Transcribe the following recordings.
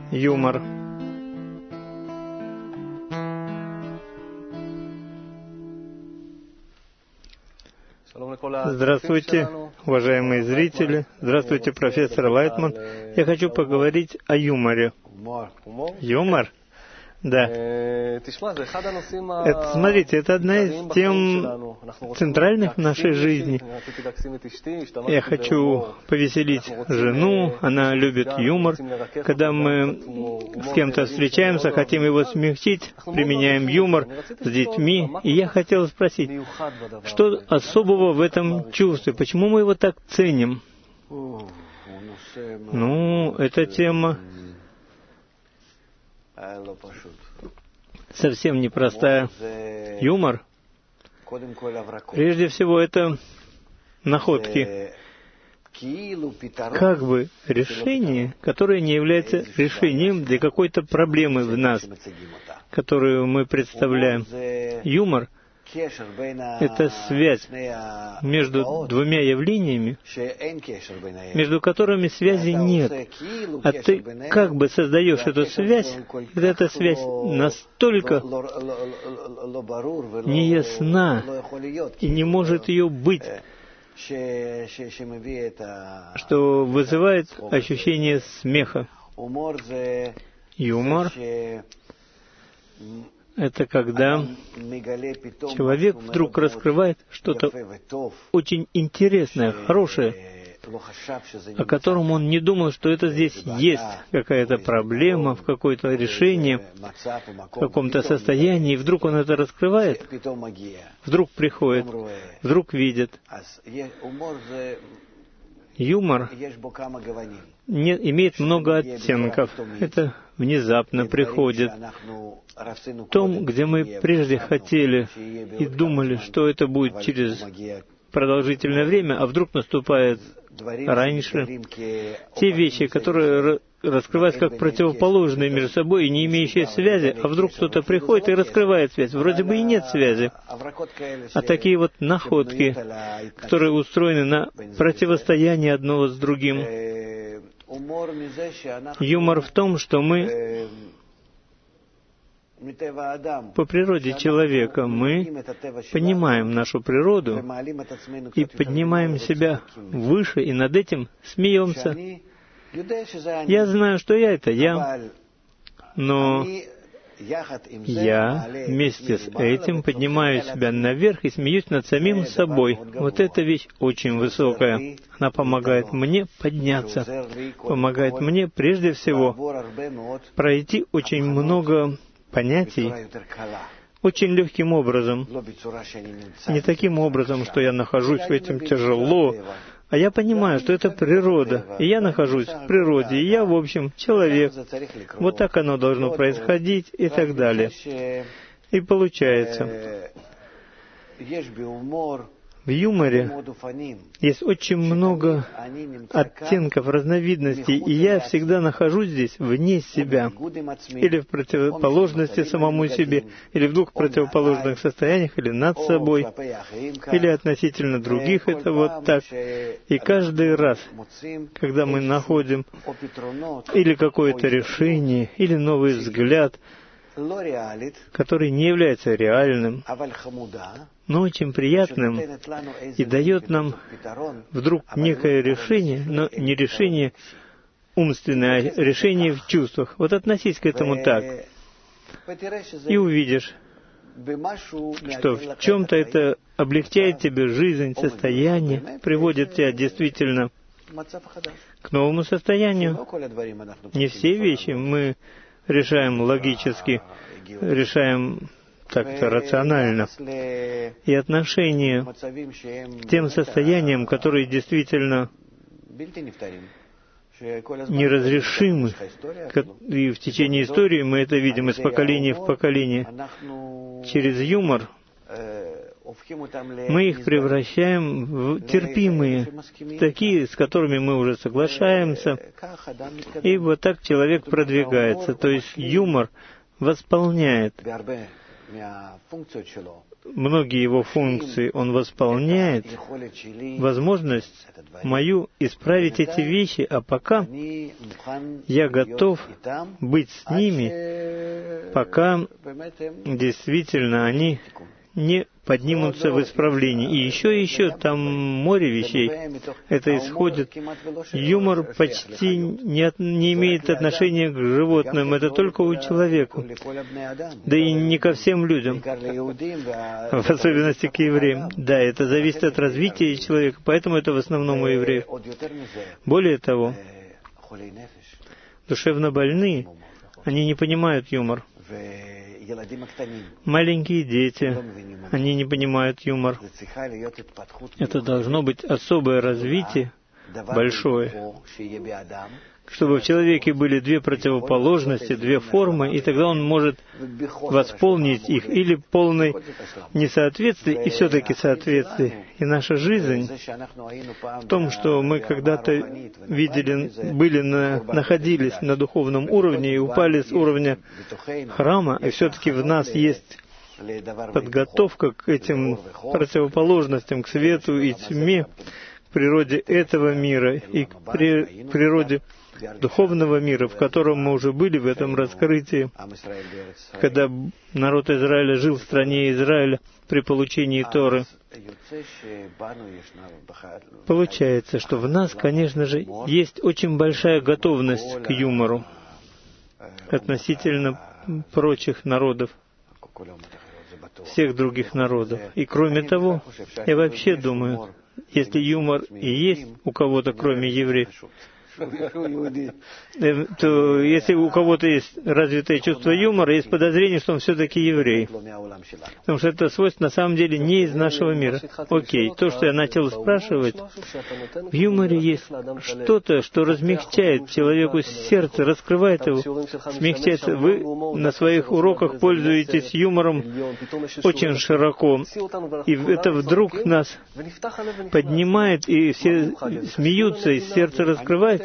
Юмор. Здравствуйте, уважаемые зрители. Здравствуйте, профессор Лайтман. Я хочу поговорить о юморе. Юмор? Да. Смотрите, это одна из тем центральных в нашей жизни. Я хочу повеселить жену, она любит юмор. Когда мы с кем-то встречаемся, хотим его смягчить, применяем юмор с детьми. И я хотел спросить, что особого в этом чувстве? Почему мы его так ценим? Эта тема совсем непростая. Юмор, прежде всего, это находки, как бы решение, которое не является решением для какой-то проблемы в нас, которую мы представляем. Юмор — это связь между двумя явлениями, между которыми связи нет. А ты как бы создаешь эту связь, когда эта связь настолько неясна и не может ее быть, что вызывает ощущение смеха. Юмор — это когда человек вдруг раскрывает что-то очень интересное, хорошее, о котором он не думал, что это здесь есть какая-то проблема, в какое-то решение, в каком-то состоянии, и вдруг он это раскрывает, вдруг приходит, вдруг видит. Юмор имеет много оттенков. Это внезапно приходит. В том, где мы прежде хотели и думали, что это будет через продолжительное время, а вдруг наступает раньше. Те вещи, которые раскрываются как противоположные между собой и не имеющие связи, а вдруг кто-то приходит и раскрывает связь. Вроде бы и нет связи. А такие вот находки, которые устроены на противостоянии одного с другим. Юмор в том, что мы по природе человека, мы понимаем нашу природу и поднимаем себя выше, и над этим смеемся. Я знаю, что я — это я, но я вместе с этим поднимаю себя наверх и смеюсь над самим собой. Вот эта вещь очень высокая. Она помогает мне подняться, помогает мне прежде всего пройти очень много понятий очень легким образом. Не таким образом, что я нахожусь в этом тяжело, а я понимаю, что это природа, и я нахожусь в природе, и я, в общем, человек. Вот так оно должно происходить, и так далее. И получается, в юморе есть очень много оттенков, разновидностей, и я всегда нахожусь здесь вне себя, или в противоположности самому себе, или в двух противоположных состояниях, или над собой, или относительно других, это вот так. И каждый раз, когда мы находим или какое-то решение, или новый взгляд, который не является реальным, но очень приятным и дает нам вдруг некое решение, но не решение умственное, а решение в чувствах. Вот относись к этому так, и увидишь, что в чем-то это облегчает тебе жизнь, состояние, приводит тебя действительно к новому состоянию. Не все вещи мы решаем логически, решаем так-то рационально. И отношение к тем состояниям, которые действительно неразрешимы, и в течение истории мы это видим из поколения в поколение, через юмор мы их превращаем в терпимые, такие, с которыми мы уже соглашаемся, и вот так человек продвигается. То есть юмор восполняет многие его функции он восполняет, возможность мою исправить эти вещи, а пока я готов быть с ними, пока действительно они не поднимутся в исправлении. И еще там море вещей. Это исходит. Юмор почти не имеет отношения к животным. Это только у человека. Да и не ко всем людям. В особенности к евреям. Да, это зависит от развития человека, поэтому это в основном у евреев. Более того, душевно больные, они не понимают юмор. Маленькие дети, они не понимают юмор. Это должно быть особое развитие, большое, чтобы в человеке были две противоположности, две формы, и тогда он может восполнить их, или полное несоответствие, и все-таки соответствие. И наша жизнь в том, что мы когда-то находились на духовном уровне и упали с уровня храма, и все-таки в нас есть подготовка к этим противоположностям, к свету и тьме, к природе этого мира и к природе духовного мира, в котором мы уже были в этом раскрытии, когда народ Израиля жил в стране Израиля при получении Торы. Получается, что в нас, конечно же, есть очень большая готовность к юмору относительно прочих народов, всех других народов. И кроме того, я вообще думаю, если юмор и есть у кого-то, кроме евреев, то если у кого-то есть развитое чувство юмора, есть подозрение, что он все-таки еврей. Потому что это свойство на самом деле не из нашего мира. Окей, то, что я начал спрашивать, в юморе есть что-то, что размягчает человеку сердце, раскрывает его, смягчается. Вы на своих уроках пользуетесь юмором очень широко, и это вдруг нас поднимает, и все смеются, и сердце раскрывается.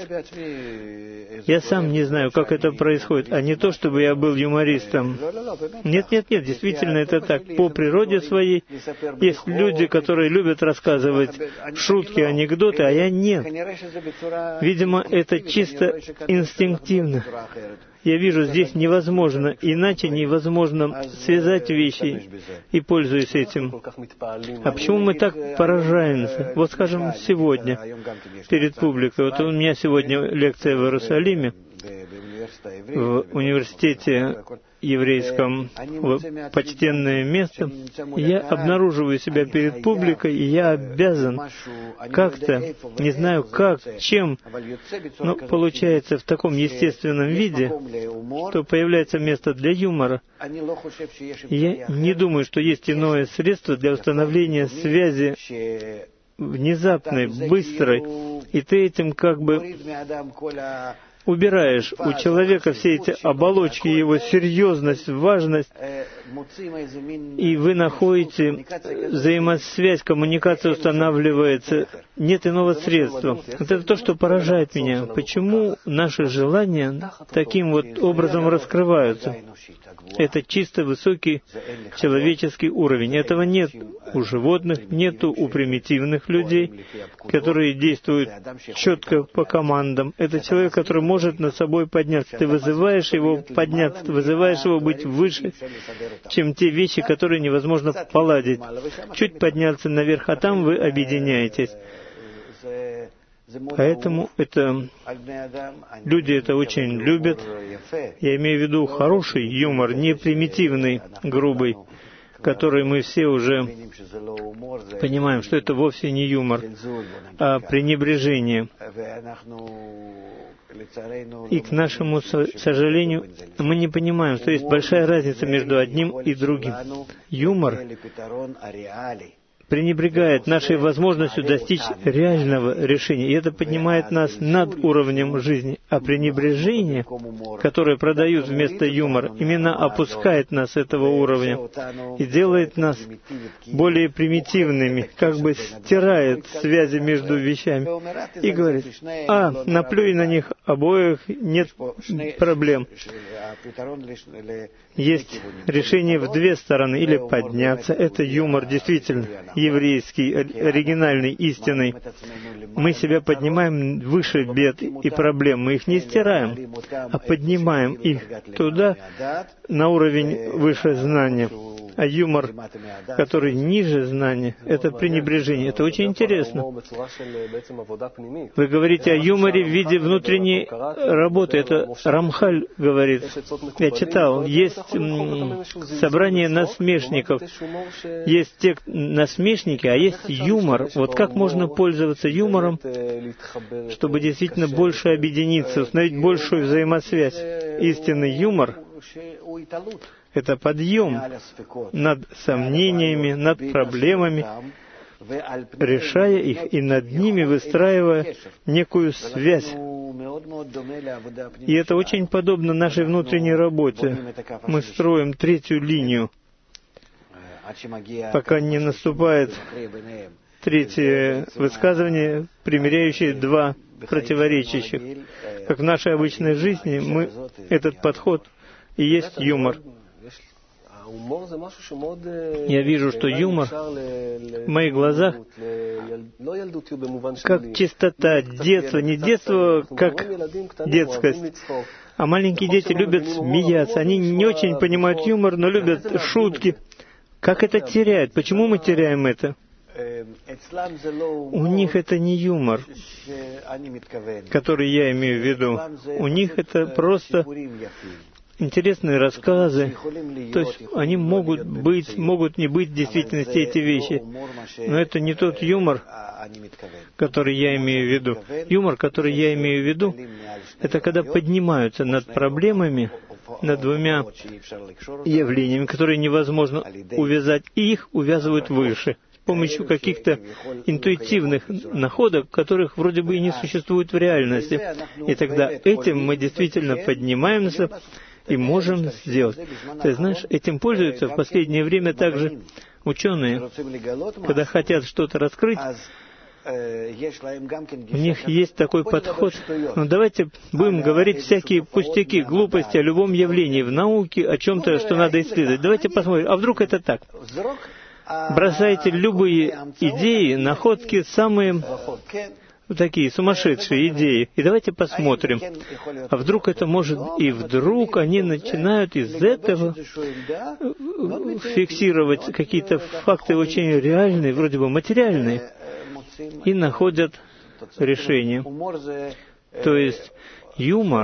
Я сам не знаю, как это происходит, а не то, чтобы я был юмористом. Нет, действительно это так. По природе своей есть люди, которые любят рассказывать шутки, анекдоты, а я нет. Видимо, это чисто инстинктивно. Я вижу, здесь невозможно, иначе невозможно связать вещи, и пользуясь этим. А почему мы так поражаемся? Вот, скажем, сегодня, перед публикой. Вот у меня сегодня лекция в Иерусалиме, в университете еврейском, почтенное место. Я обнаруживаю себя перед публикой, и я обязан как-то, не знаю как, чем, но получается в таком естественном виде, что появляется место для юмора. Я не думаю, что есть иное средство для установления связи внезапной, быстрой, и ты этим как бы убираешь у человека все эти оболочки, его серьезность, важность, и вы находите взаимосвязь, коммуникация устанавливается, нет иного средства. Вот это то, что поражает меня. Почему наши желания таким вот образом раскрываются? Это чисто высокий человеческий уровень. Этого нет у животных, нету у примитивных людей, которые действуют четко по командам. Это человек, который может над собой подняться. Ты вызываешь его подняться, ты вызываешь его быть выше, чем те вещи, которые невозможно поладить. Чуть подняться наверх, а там вы объединяетесь. Поэтому люди это очень любят. Я имею в виду хороший юмор, не примитивный, грубый, который мы все уже понимаем, что это вовсе не юмор, а пренебрежение. И к нашему сожалению, мы не понимаем, что есть большая разница между одним и другим. Юмор пренебрегает нашей возможностью достичь реального решения. И это поднимает нас над уровнем жизни. А пренебрежение, которое продают вместо юмора, именно опускает нас с этого уровня и делает нас более примитивными, как бы стирает связи между вещами. И говорит: наплюй на них обоих, нет проблем. Есть решение в две стороны. Или подняться. Это юмор, действительно, еврейский, оригинальный, истинный. Мы себя поднимаем выше бед и проблем. Мы их не стираем, а поднимаем их туда, на уровень выше знания. А юмор, который ниже знания, это пренебрежение. Это очень интересно. Вы говорите о юморе в виде внутренней работы. Это Рамхаль говорит. Я читал. Есть собрание насмешников. Есть те насмешники, а есть юмор. Вот как можно пользоваться юмором, чтобы действительно больше объединиться, установить большую взаимосвязь. Истинный юмор — это подъем над сомнениями, над проблемами, решая их и над ними выстраивая некую связь. И это очень подобно нашей внутренней работе. Мы строим третью линию, пока не наступает третье высказывание, примиряющее два противоречащих. Как в нашей обычной жизни, этот подход и есть юмор. Я вижу, что юмор в моих глазах как чистота, детство. Не детство, как детскость. А маленькие дети любят смеяться. Они не очень понимают юмор, но любят шутки. Как это теряют? Почему мы теряем это? У них это не юмор, который я имею в виду. У них это просто интересные рассказы. То есть они могут быть, могут не быть в действительности эти вещи. Но это не тот юмор, который я имею в виду. Юмор, который я имею в виду, это когда поднимаются над проблемами, над двумя явлениями, которые невозможно увязать, и их увязывают выше, с помощью каких-то интуитивных находок, которых вроде бы и не существует в реальности. И тогда этим мы действительно поднимаемся и можем сделать. Ты знаешь, этим пользуются в последнее время также ученые, когда хотят что-то раскрыть. У них есть такой подход. Но давайте будем говорить всякие пустяки, глупости о любом явлении в науке, о чем-то, что надо исследовать. Давайте посмотрим, а вдруг это так? Бросайте любые идеи, находки, самые такие сумасшедшие идеи. И давайте посмотрим, а вдруг это может... И вдруг они начинают из этого фиксировать какие-то факты очень реальные, вроде бы материальные, и находят решение. То есть юмор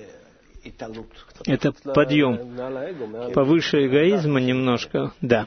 — это подъем повыше эгоизма немножко, да.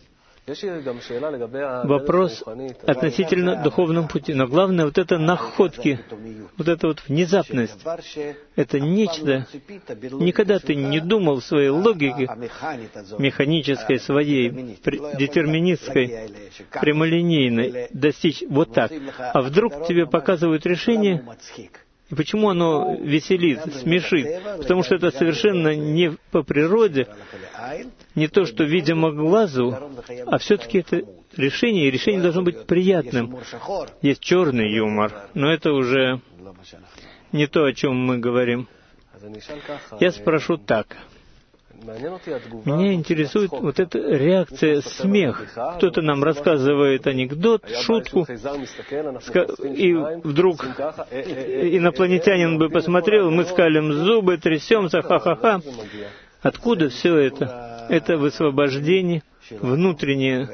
Вопрос относительно духовного пути. Но главное, вот это находки, вот эта вот внезапность, это нечто, никогда ты не думал в своей логике, механической, своей, детерминистской, прямолинейной, достичь вот так. А вдруг тебе показывают решение, и почему оно веселит, смешит? Потому что это совершенно не по природе, не то, что видимо глазу, а все-таки это решение, и решение должно быть приятным. Есть черный юмор, но это уже не то, о чем мы говорим. Я спрошу так. Меня интересует вот эта реакция, смех. Кто-то нам рассказывает анекдот, шутку, и вдруг инопланетянин бы посмотрел, мы скалим зубы, трясемся, ха-ха-ха. Откуда все это? Это высвобождение внутреннее.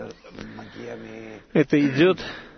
Это идет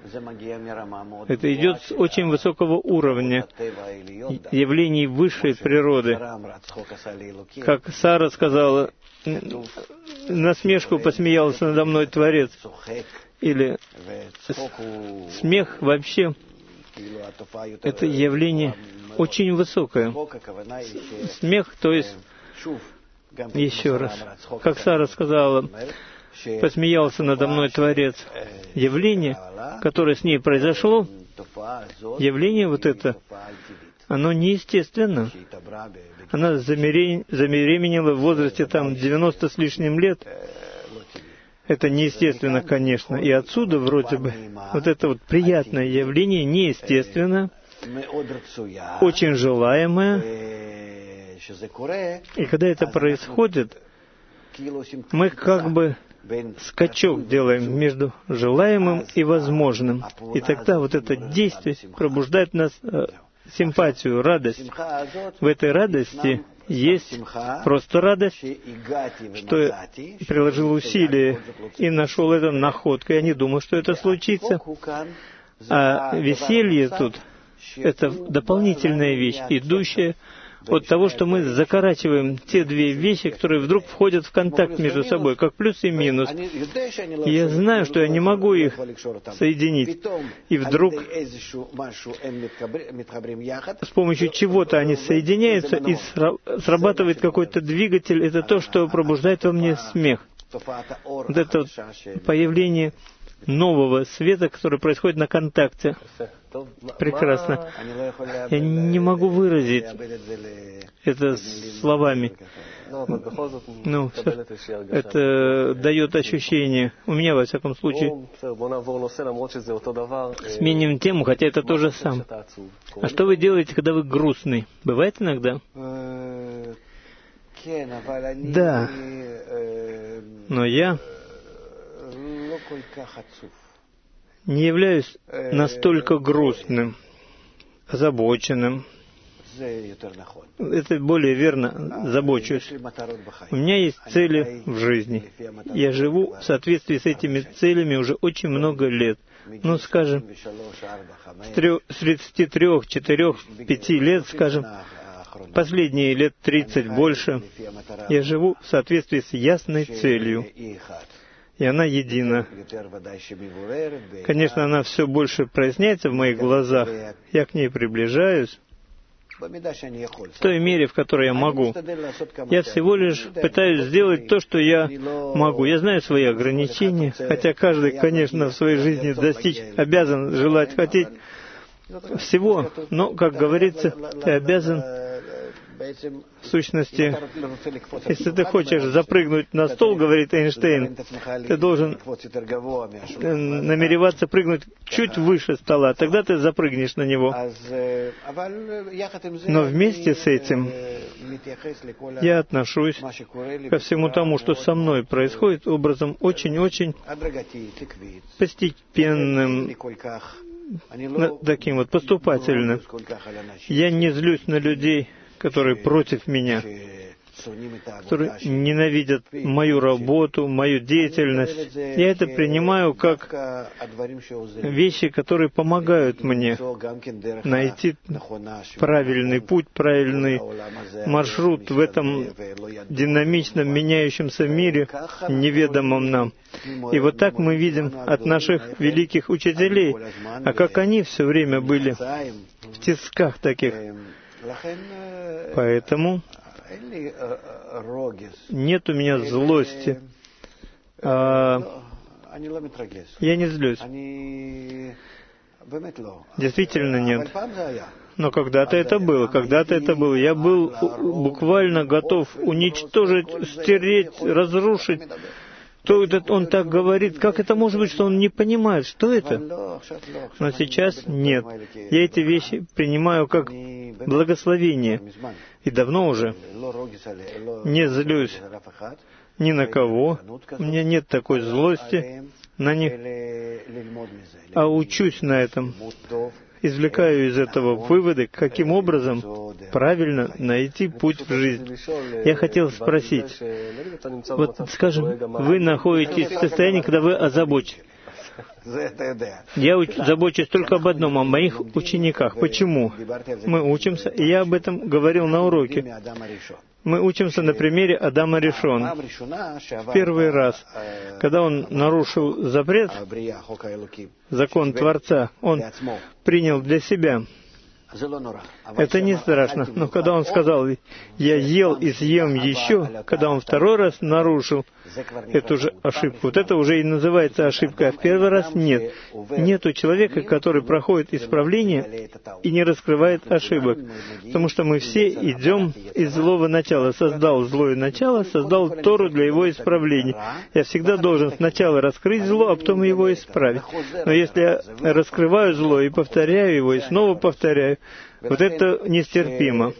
с очень высокого уровня явлений высшей природы. Как Сара сказала, насмешку посмеялся надо мной Творец. Или смех вообще — это явление очень высокое. Смех, то есть, еще раз, как Сара сказала, посмеялся надо мной Творец. Явление, которое с ней произошло, явление вот это, оно неестественно. Она забеременела в возрасте там 90 с лишним лет. Это неестественно, конечно. И отсюда вроде бы вот это вот приятное явление неестественно, очень желаемое. И когда это происходит, мы как бы скачок делаем между желаемым и возможным. И тогда вот это действие пробуждает в нас симпатию, радость. В этой радости есть просто радость, что я приложил усилия и нашел эту находку. Я не думал, что это случится. А веселье тут — это дополнительная вещь, идущая от того, что мы закорачиваем те две вещи, которые вдруг входят в контакт между собой, как плюс и минус. И я знаю, что я не могу их соединить. И вдруг с помощью чего-то они соединяются, и срабатывает какой-то двигатель. Это то, что пробуждает во мне смех. Вот это вот появление нового света, который происходит на контакте. Прекрасно. Я не могу выразить это словами. Ну, это дает ощущение. У меня, во всяком случае. Сменим тему, хотя это то же самое. А что вы делаете, когда вы грустный? Бывает иногда? Да. Но я не являюсь настолько грустным, озабоченным. Это более верно, забочусь. У меня есть цели в жизни. Я живу в соответствии с этими целями уже очень много лет. Ну, скажем, с 33, 4, 5 лет, скажем, последние лет 30 больше, я живу в соответствии с ясной целью. И она едина. Конечно, она все больше проясняется в моих глазах. Я к ней приближаюсь в той мере, в которой я могу. Я всего лишь пытаюсь сделать то, что я могу. Я знаю свои ограничения, хотя каждый, конечно, в своей жизни достичь обязан желать, хотеть всего. Но, как говорится, ты обязан в сущности, если ты хочешь запрыгнуть на стол, говорит Эйнштейн, ты должен намереваться прыгнуть чуть выше стола, тогда ты запрыгнешь на него. Но вместе с этим я отношусь ко всему тому, что со мной происходит, образом очень-очень постепенным, таким вот поступательным. Я не злюсь на людей, которые против меня, которые ненавидят мою работу, мою деятельность. Я это принимаю как вещи, которые помогают мне найти правильный путь, правильный маршрут в этом динамичном, меняющемся мире, неведомом нам. И вот так мы видим от наших великих учителей, а как они все время были в тисках таких. Поэтому нет у меня злости. Я не злюсь. Действительно нет. Но когда-то это было, когда-то это было. Я был буквально готов уничтожить, стереть, разрушить. Кто это он так говорит? Как это может быть, что он не понимает, что это? Но сейчас нет. Я эти вещи принимаю как благословение. И давно уже не злюсь ни на кого. У меня нет такой злости на них. А учусь на этом. Извлекаю из этого выводы, каким образом правильно найти путь в жизнь. Я хотел спросить, вот, скажем, вы находитесь в состоянии, когда вы озабочены. Я забочусь только об одном, о моих учениках. Почему? Мы учимся, и я об этом говорил на уроке. Мы учимся на примере Адама Ришона. В первый раз, когда он нарушил запрет, закон Творца, он принял для себя Это не страшно. Но когда он сказал, я ел и съем еще, когда он второй раз нарушил эту же ошибку, вот это уже и называется ошибкой, а в первый раз нет. Нету человека, который проходит исправление и не раскрывает ошибок. Потому что мы все идем из злого начала. Создал злое начало, создал Тору для его исправления. Я всегда должен сначала раскрыть зло, а потом его исправить. Но если я раскрываю зло и повторяю его, и снова повторяю, вот это нестерпимо.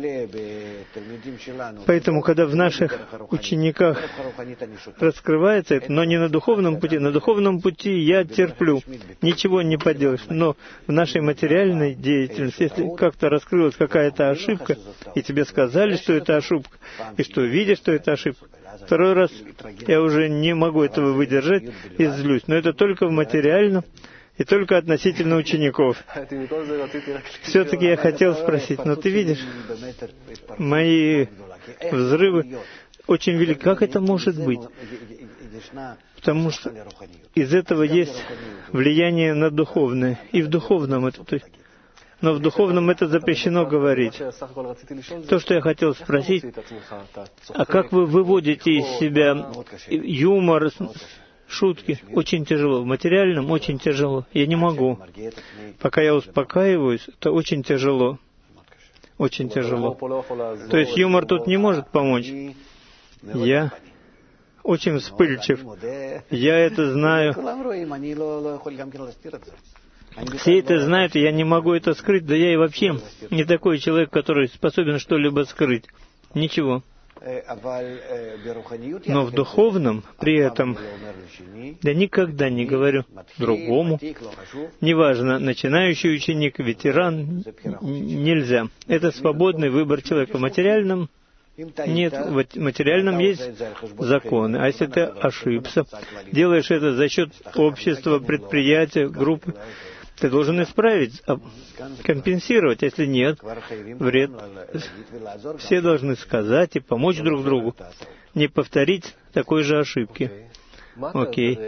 Поэтому, когда в наших учениках раскрывается это, но не на духовном пути я терплю, ничего не поделаешь. Но в нашей материальной деятельности, если как-то раскрылась какая-то ошибка, и тебе сказали, что это ошибка, и что видишь, что это ошибка, второй раз я уже не могу этого выдержать и злюсь. Но это только в материальном, и только относительно учеников. Все-таки я хотел спросить, но ты видишь, мои взрывы очень велики. Как это может быть? Потому что из этого есть влияние на духовное. И в духовном это... Но в духовном это запрещено говорить. То, что я хотел спросить, а как вы выводите из себя юмор, шутки? Очень тяжело. В материальном очень тяжело. Я не могу. Пока я успокаиваюсь, это очень тяжело. Очень тяжело. То есть юмор тут не может помочь. Я очень вспыльчив. Я это знаю. Все это знают, и я не могу это скрыть. Да я и вообще не такой человек, который способен что-либо скрыть. Ничего. Но в духовном при этом я никогда не говорю другому. Неважно, начинающий ученик, ветеран, нельзя. Это свободный выбор человека. В материальном нет, в материальном есть законы. А если ты ошибся, делаешь это за счет общества, предприятия, группы, ты должен исправить, компенсировать. Если нет, вред. Все должны сказать и помочь друг другу. Не повторить такой же ошибки. Окей.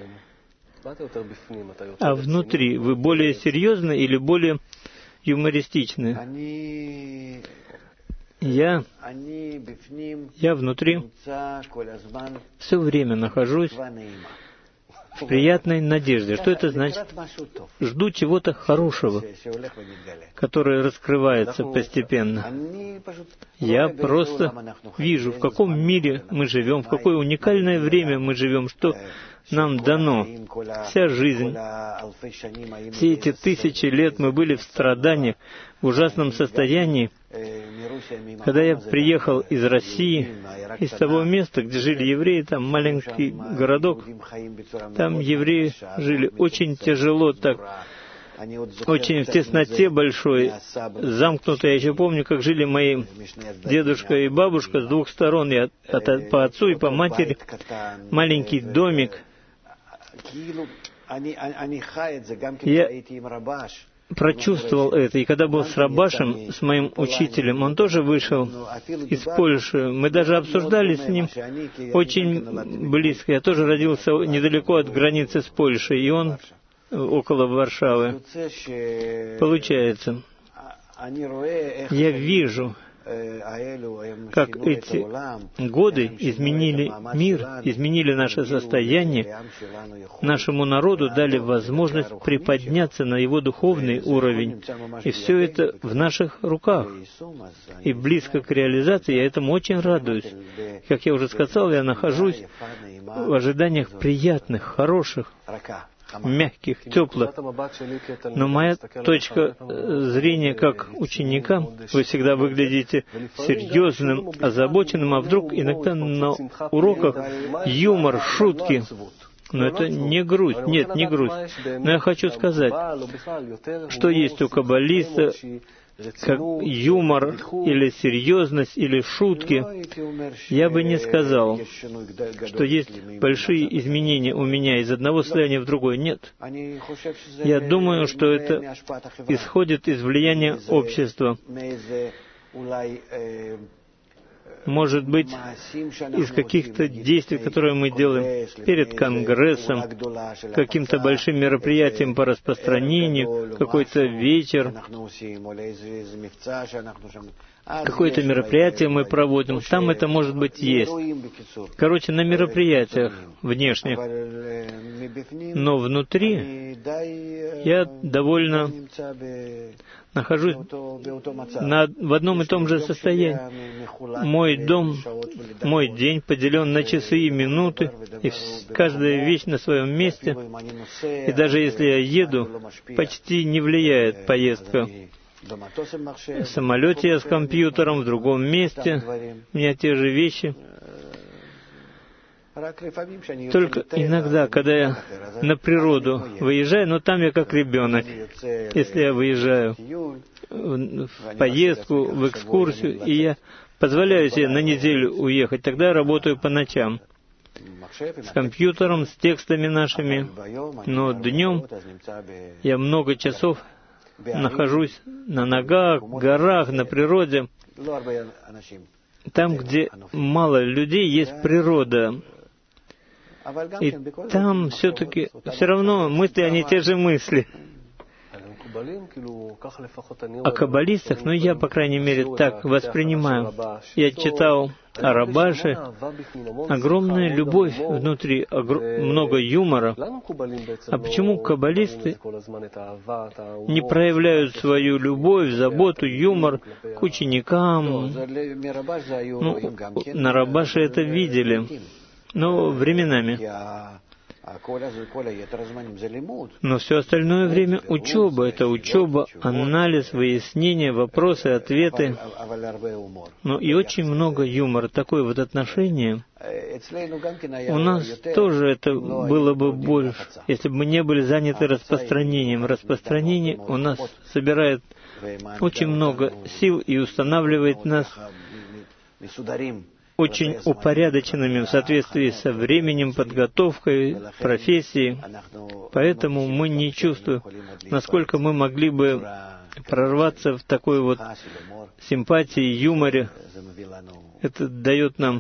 А внутри вы более серьезны или более юмористичны? Я внутри все время нахожусь в приятной надежде. Что это значит? Жду чего-то хорошего, которое раскрывается постепенно. Я просто вижу, в каком мире мы живем, в какое уникальное время мы живем, что нам дано. Вся жизнь, все эти тысячи лет мы были в страданиях, в ужасном состоянии. Когда я приехал из России, из того места, где жили евреи, там маленький городок, там евреи жили очень тяжело, так, очень в тесноте большой, замкнуто. Я еще помню, как жили мои дедушка и бабушка с двух сторон, по отцу и по матери, маленький домик. Я прочувствовал это. И когда был с Рабашем, с моим учителем, он тоже вышел из Польши. Мы даже обсуждали с ним очень близко. Я тоже родился недалеко от границы с Польшей, и он около Варшавы. Получается, я вижу, как эти годы изменили мир, изменили наше состояние, нашему народу дали возможность приподняться на его духовный уровень. И все это в наших руках. И близко к реализации, я этому очень радуюсь. Как я уже сказал, я нахожусь в ожиданиях приятных, хороших, мягких, теплых. Но моя точка зрения как ученика, вы всегда выглядите серьезным, озабоченным, а вдруг иногда на уроках юмор, шутки. Но это не грусть. Нет, не грусть. Но я хочу сказать, что есть у каббалиста, как юмор, или серьезность, или шутки. Я бы не сказал, что есть большие изменения у меня из одного состояния в другое. Нет. Я думаю, что это исходит из влияния общества. может быть, из каких-то действий, которые мы делаем перед Конгрессом, каким-то большим мероприятием по распространению, какой-то вечер, какое-то мероприятие мы проводим. Там это, может быть, есть. Короче, на мероприятиях внешних. Но внутри я довольно нахожусь в одном и том же состоянии. Мой дом, мой день поделен на часы и минуты, и каждая вещь на своем месте. И даже если я еду, почти не влияет поездка. В самолете я с компьютером, в другом месте у меня те же вещи. Только иногда, когда я на природу выезжаю, но там я как ребенок. Если я выезжаю в поездку, в экскурсию, и я позволяю себе на неделю уехать, тогда я работаю по ночам с компьютером, с текстами нашими. Но днем я много часов нахожусь на ногах, в горах, на природе. Там, где мало людей, есть природа. И там все-таки, все равно мысли, они те же мысли. О каббалистах, но я, по крайней мере, так воспринимаю. Я читал о Рабаше, огромная любовь внутри, много юмора. А почему каббалисты не проявляют свою любовь, заботу, юмор к ученикам? На Рабаше это видели. Но временами. Но все остальное время учеба. Это учеба, анализ, выяснение, вопросы, ответы. Но и очень много юмора. Такое вот отношение. У нас тоже это было бы больше, если бы мы не были заняты распространением. Распространение у нас собирает очень много сил и устанавливает нас очень упорядоченными в соответствии со временем, подготовкой, профессией. Поэтому мы не чувствуем, насколько мы могли бы прорваться в такой вот симпатии, юморе. Это дает нам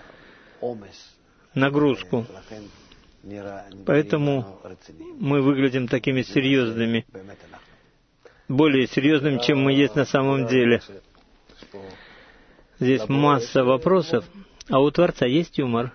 нагрузку. Поэтому мы выглядим такими серьезными, более серьезными, чем мы есть на самом деле. Здесь масса вопросов, а у Творца есть юмор.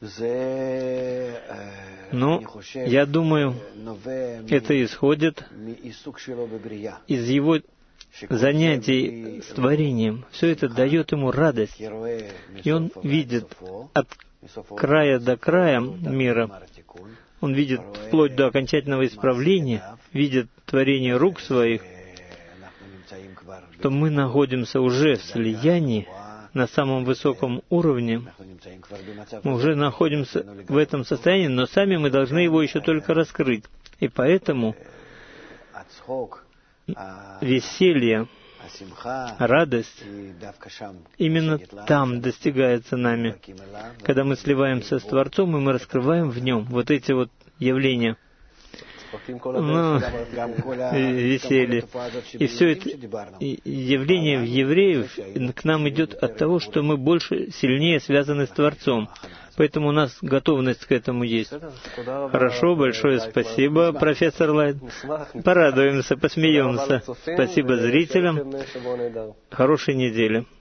Но, я думаю, это исходит из его занятий с творением. Все это дает ему радость. И он видит от края до края мира. Он видит вплоть до окончательного исправления, видит творение рук своих, то мы находимся уже в слиянии, на самом высоком уровне. Мы уже находимся в этом состоянии, но сами мы должны его еще только раскрыть. И поэтому веселье, радость именно там достигается нами, когда мы сливаемся с Творцом, и мы раскрываем в нем вот эти вот явления. Веселье. И все это явление в евреев к нам идет от того, что мы больше, сильнее связаны с Творцом. Поэтому у нас готовность к этому есть. Хорошо, большое спасибо, профессор Лайд. Порадуемся, посмеемся. Спасибо зрителям. Хорошей недели.